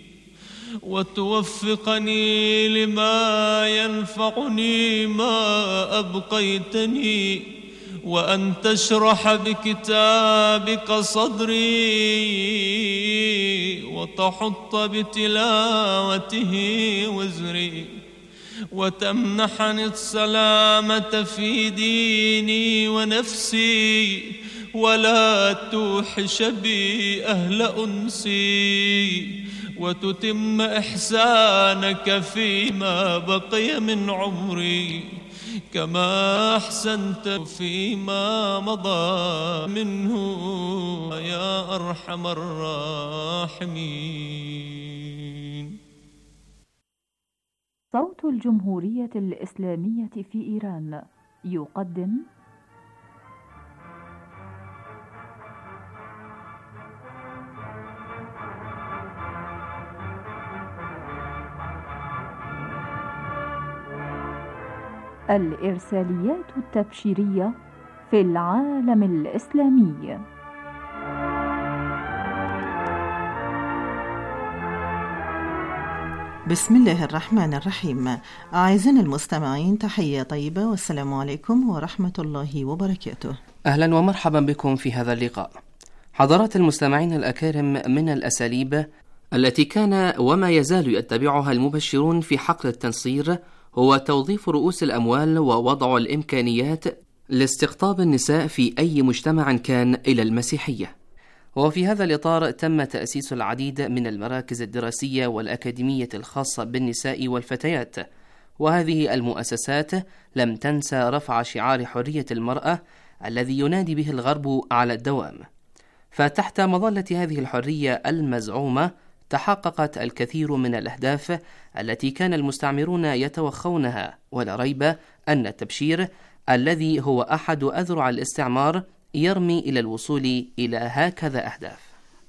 Speaker 9: وتوفقني لما ينفعني ما أبقيتني، وأن تشرح بكتابك صدري وتحط بتلاوته وزري، وتمنحني السلامة في ديني ونفسي، ولا توحش بي أهل أنسي، وتتم إحسانك فيما بقي من عمري كما أحسنت فيما مضى منه يا أرحم الراحمين.
Speaker 2: صوت الجمهورية الإسلامية في إيران يقدم الإرساليات التبشيرية في العالم الإسلامي.
Speaker 10: بسم الله الرحمن الرحيم. أعزائنا المستمعين، تحية طيبة والسلام عليكم ورحمة الله وبركاته.
Speaker 4: أهلا ومرحبا بكم في هذا اللقاء. حضرات المستمعين الأكارم، من الأساليب التي كان وما يزال يتبعها المبشرون في حقل التنصير هو توظيف رؤوس الأموال ووضع الإمكانيات لاستقطاب النساء في أي مجتمع كان إلى المسيحية. وفي هذا الإطار تم تأسيس العديد من المراكز الدراسية والأكاديمية الخاصة بالنساء والفتيات، وهذه المؤسسات لم تنسى رفع شعار حرية المرأة الذي ينادي به الغرب على الدوام. فتحت مظلة هذه الحرية المزعومة تحققت الكثير من الأهداف التي كان المستعمرون يتوخونها، ولا ريب أن التبشير الذي هو أحد أذرع الاستعمار يرمي إلى الوصول إلى هكذا أهداف.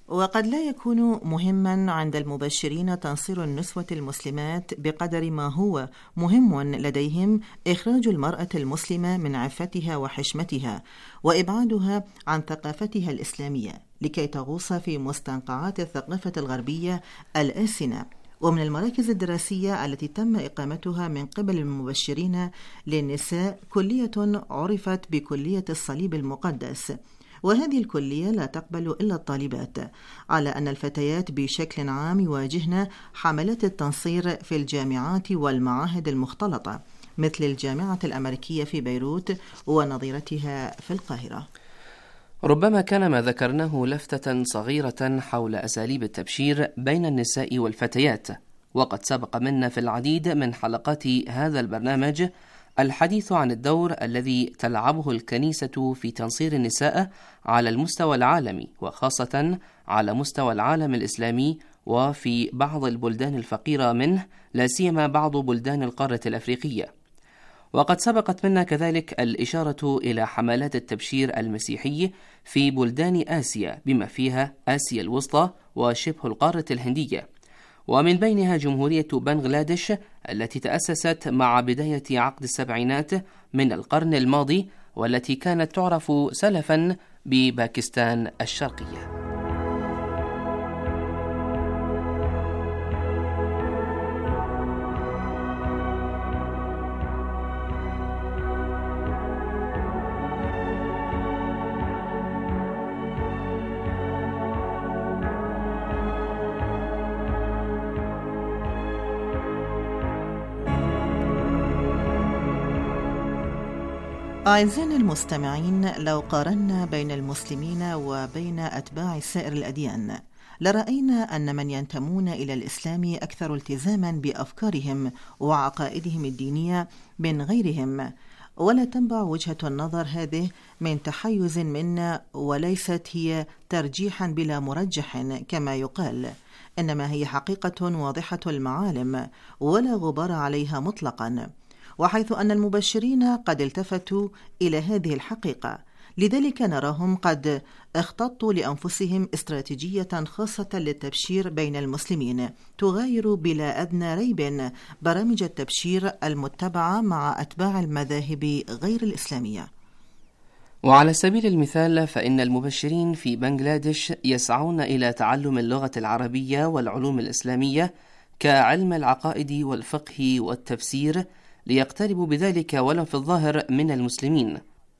Speaker 10: وقد لا يكون مهما عند المبشرين تنصير النسوة المسلمات بقدر ما هو مهم لديهم إخراج المرأة المسلمة من عفتها وحشمتها وإبعادها عن ثقافتها الإسلامية لكي تغوص في مستنقعات الثقافة الغربية الآسنة. ومن المراكز الدراسية التي تم إقامتها من قبل المبشرين للنساء كلية عرفت بكلية الصليب المقدس، وهذه الكلية لا تقبل إلا الطالبات، على أن الفتيات بشكل عام يواجهن حملات التنصير في الجامعات والمعاهد المختلطة مثل الجامعة الأمريكية في بيروت ونظيرتها في القاهرة.
Speaker 4: ربما كان ما ذكرناه لفتة صغيرة حول أساليب التبشير بين النساء والفتيات، وقد سبق منا في العديد من حلقات هذا البرنامج الحديث عن الدور الذي تلعبه الكنيسة في تنصير النساء على المستوى العالمي، وخاصة على مستوى العالم الإسلامي وفي بعض البلدان الفقيرة منه، لا سيما بعض بلدان القارة الأفريقية. وقد سبقت منا كذلك الإشارة إلى حملات التبشير المسيحي في بلدان آسيا بما فيها آسيا الوسطى وشبه القارة الهندية، ومن بينها جمهورية بنغلاديش التي تأسست مع بداية عقد السبعينات من القرن الماضي، والتي كانت تعرف سلفا بباكستان الشرقية.
Speaker 10: أعزائنا المستمعين، لو قارنا بين المسلمين وبين أتباع سائر الأديان لرأينا أن من ينتمون إلى الإسلام أكثر التزاما بأفكارهم وعقائدهم الدينية من غيرهم، ولا تنبع وجهة النظر هذه من تحيز منا، وليست هي ترجيحا بلا مرجح كما يقال، إنما هي حقيقة واضحة المعالم ولا غبار عليها مطلقا، وحيث أن المبشرين قد التفتوا إلى هذه الحقيقة، لذلك نراهم قد اختطوا لأنفسهم استراتيجية خاصة للتبشير بين المسلمين تغاير بلا أدنى ريب برامج التبشير المتبعة مع أتباع المذاهب غير الإسلامية.
Speaker 4: وعلى سبيل المثال فإن المبشرين في بنغلاديش يسعون إلى تعلم اللغة العربية والعلوم الإسلامية كعلم العقائد والفقه والتفسير، ليقتربوا بذلك ولو في الظاهر من المسلمين،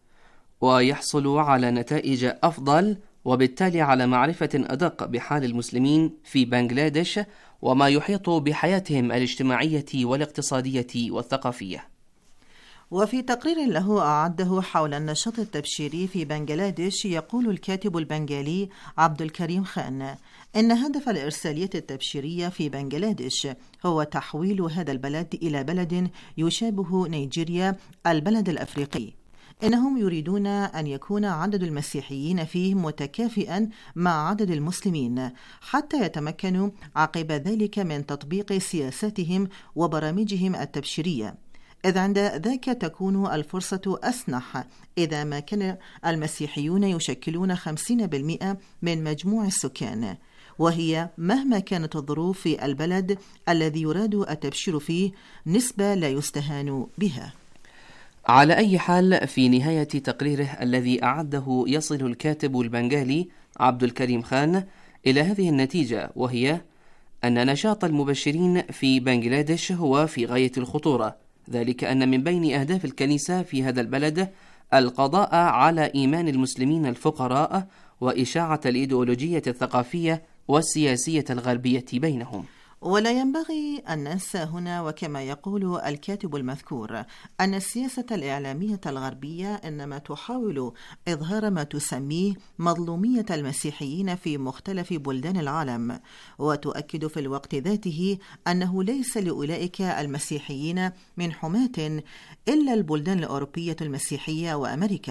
Speaker 4: ويحصلوا على نتائج أفضل، وبالتالي على معرفة أدق بحال المسلمين في بنغلاديش وما يحيط بحياتهم الاجتماعية والاقتصادية والثقافية.
Speaker 10: وفي تقرير له أعده حول النشاط التبشيري في بنغلاديش، يقول الكاتب البنغالي عبد الكريم خان إن هدف الإرسالية التبشيرية في بنغلاديش هو تحويل هذا البلد إلى بلد يشابه نيجيريا البلد الأفريقي. إنهم يريدون أن يكون عدد المسيحيين فيه متكافئا مع عدد المسلمين، حتى يتمكنوا عقب ذلك من تطبيق سياساتهم وبرامجهم التبشيرية، إذ عند ذاك تكون الفرصة أسنح إذا ما كان المسيحيون يشكلون خمسين بالمئة من مجموع السكان، وهي مهما كانت الظروف في البلد الذي يراد التبشير فيه نسبة لا يستهان بها.
Speaker 4: على أي حال، في نهاية تقريره الذي أعده يصل الكاتب البنغالي عبد الكريم خان إلى هذه النتيجة، وهي أن نشاط المبشرين في بنغلاديش هو في غاية الخطورة، ذلك أن من بين أهداف الكنيسة في هذا البلد القضاء على إيمان المسلمين الفقراء وإشاعة الإيديولوجية الثقافية والسياسية الغربية بينهم.
Speaker 10: ولا ينبغي أن ننسى هنا، وكما يقول الكاتب المذكور، أن السياسة الإعلامية الغربية إنما تحاول إظهار ما تسميه مظلومية المسيحيين في مختلف بلدان العالم، وتؤكد في الوقت ذاته أنه ليس لأولئك المسيحيين من حماة إلا البلدان الأوروبية المسيحية وأمريكا،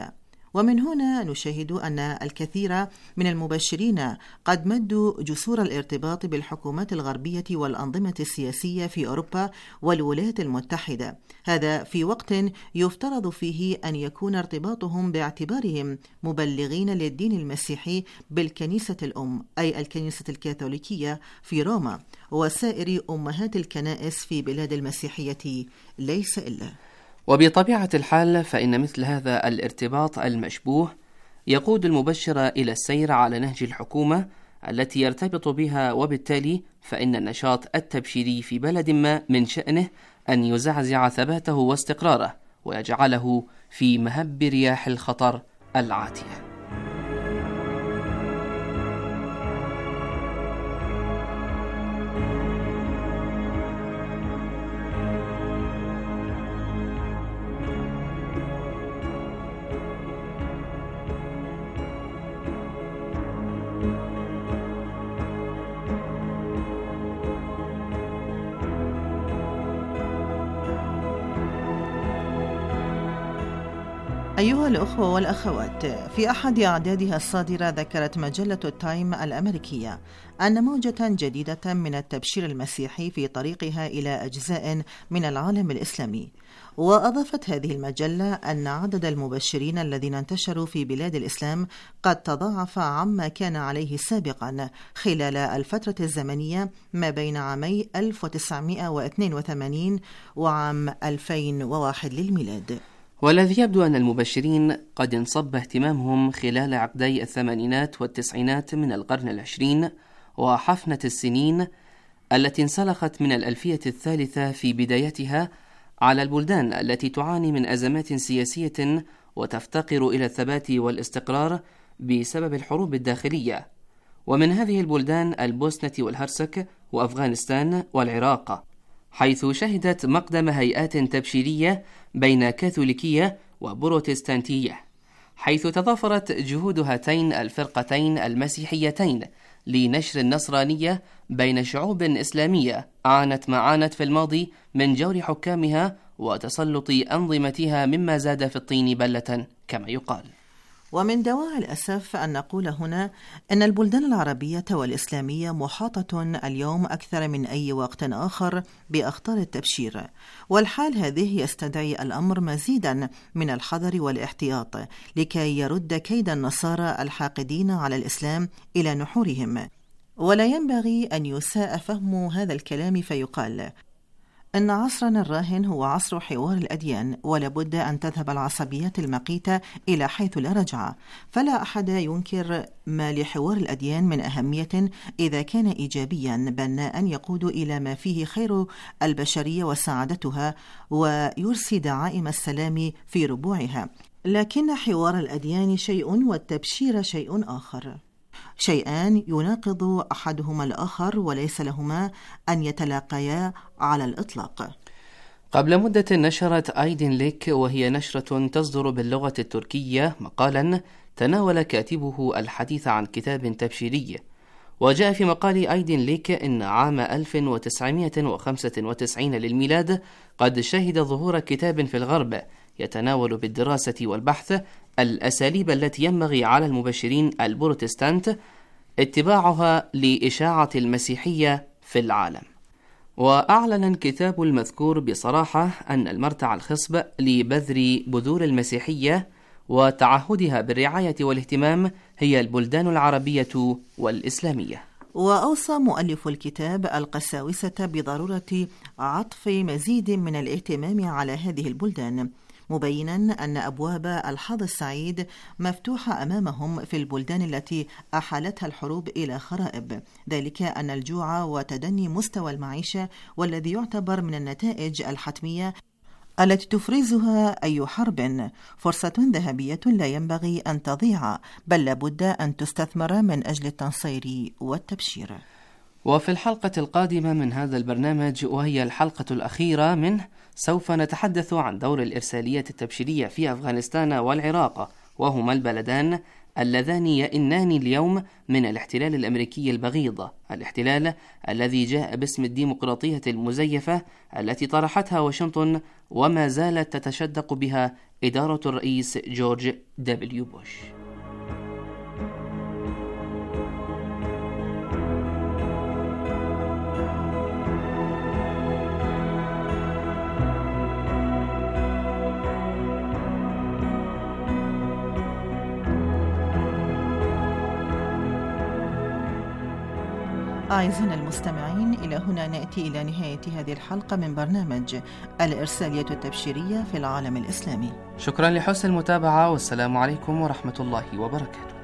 Speaker 10: ومن هنا نشاهد أن الكثير من المبشرين قد مدوا جسور الارتباط بالحكومات الغربية والأنظمة السياسية في أوروبا والولايات المتحدة، هذا في وقت يفترض فيه أن يكون ارتباطهم باعتبارهم مبلغين للدين المسيحي بالكنيسة الأم أي الكنيسة الكاثوليكية في روما وسائر أمهات الكنائس في بلاد المسيحية ليس إلا.
Speaker 4: وبطبيعة الحال فإن مثل هذا الارتباط المشبوه يقود المبشر إلى السير على نهج الحكومة التي يرتبط بها، وبالتالي فإن النشاط التبشيري في بلد ما من شأنه أن يزعزع ثباته واستقراره ويجعله في مهب رياح الخطر العاتية.
Speaker 10: أيها الأخوة والأخوات، في أحد أعدادها الصادرة ذكرت مجلة التايم الأمريكية أن موجة جديدة من التبشير المسيحي في طريقها إلى أجزاء من العالم الإسلامي. وأضافت هذه المجلة أن عدد المبشرين الذين انتشروا في بلاد الإسلام قد تضاعف عما كان عليه سابقا خلال الفترة الزمنية ما بين عامي ألف وتسعمائة واثنين وثمانين وعام ألفين وواحد للميلاد.
Speaker 4: والذي يبدو أن المبشرين قد انصب اهتمامهم خلال عقدي الثمانينات والتسعينات من القرن العشرين وحفنة السنين التي انسلخت من الألفية الثالثة في بدايتها على البلدان التي تعاني من أزمات سياسية وتفتقر إلى الثبات والاستقرار بسبب الحروب الداخلية، ومن هذه البلدان البوسنة والهرسك وأفغانستان والعراق، حيث شهدت مقدم هيئات تبشيرية بين كاثوليكية وبروتستانتية، حيث تضافرت جهود هاتين الفرقتين المسيحيتين لنشر النصرانية بين شعوب إسلامية عانت ما عانت في الماضي من جور حكامها وتسلط أنظمتها مما زاد في الطين بلة كما يقال.
Speaker 10: ومن دواعي الأسف أن نقول هنا أن البلدان العربية والإسلامية محاطة اليوم أكثر من أي وقت آخر بأخطار التبشير، والحال هذه يستدعي الأمر مزيدا من الحذر والاحتياط لكي يرد كيد النصارى الحاقدين على الإسلام إلى نحورهم. ولا ينبغي أن يساء فهم هذا الكلام فيقال أن عصرنا الراهن هو عصر حوار الأديان، ولا بد أن تذهب العصبيات المقيتة إلى حيث لا رجعة، فلا أحد ينكر ما لحوار الأديان من أهمية إذا كان إيجابيا بناء يقود إلى ما فيه خير البشرية وسعادتها ويرسي دعائم السلام في ربوعها، لكن حوار الأديان شيء والتبشير شيء آخر، شيئان يناقض أحدهما الآخر وليس لهما أن يتلاقيا على الإطلاق.
Speaker 4: قبل مدة نشرت أيدين ليك وهي نشرة تصدر باللغة التركية مقالا تناول كاتبه الحديث عن كتاب تبشيري، وجاء في مقال أيدين ليك إن عام ألف وتسعمائة وخمسة وتسعين للميلاد قد شهد ظهور كتاب في الغرب يتناول بالدراسة والبحث الأساليب التي ينبغي على المبشرين البروتستانت اتباعها لإشاعة المسيحية في العالم. وأعلن الكتاب المذكور بصراحة أن المرتع الخصب لبذر بذور المسيحية وتعهدها بالرعاية والاهتمام هي البلدان العربية والإسلامية.
Speaker 10: وأوصى مؤلف الكتاب القساوسة بضرورة عطف مزيد من الاهتمام على هذه البلدان، مبينا أن أبواب الحظ السعيد مفتوحة أمامهم في البلدان التي أحالتها الحروب إلى خرائب، ذلك أن الجوع وتدني مستوى المعيشة والذي يعتبر من النتائج الحتمية التي تفرزها أي حرب فرصة ذهبية لا ينبغي أن تضيع، بل لابد أن تستثمر من أجل التنصير والتبشير.
Speaker 4: وفي الحلقة القادمة من هذا البرنامج وهي الحلقة الأخيرة منه سوف نتحدث عن دور الإرسالية التبشيرية في أفغانستان والعراق، وهما البلدان اللذان يئنان اليوم من الاحتلال الأمريكي البغيض، الاحتلال الذي جاء باسم الديمقراطية المزيفة التي طرحتها واشنطن وما زالت تتشدق بها إدارة الرئيس جورج دبليو بوش.
Speaker 10: أعزائنا المستمعين، إلى هنا نأتي إلى نهاية هذه الحلقة من برنامج الإرسالية التبشيرية في العالم الإسلامي.
Speaker 4: شكرا لحسن المتابعة، والسلام عليكم ورحمة الله وبركاته.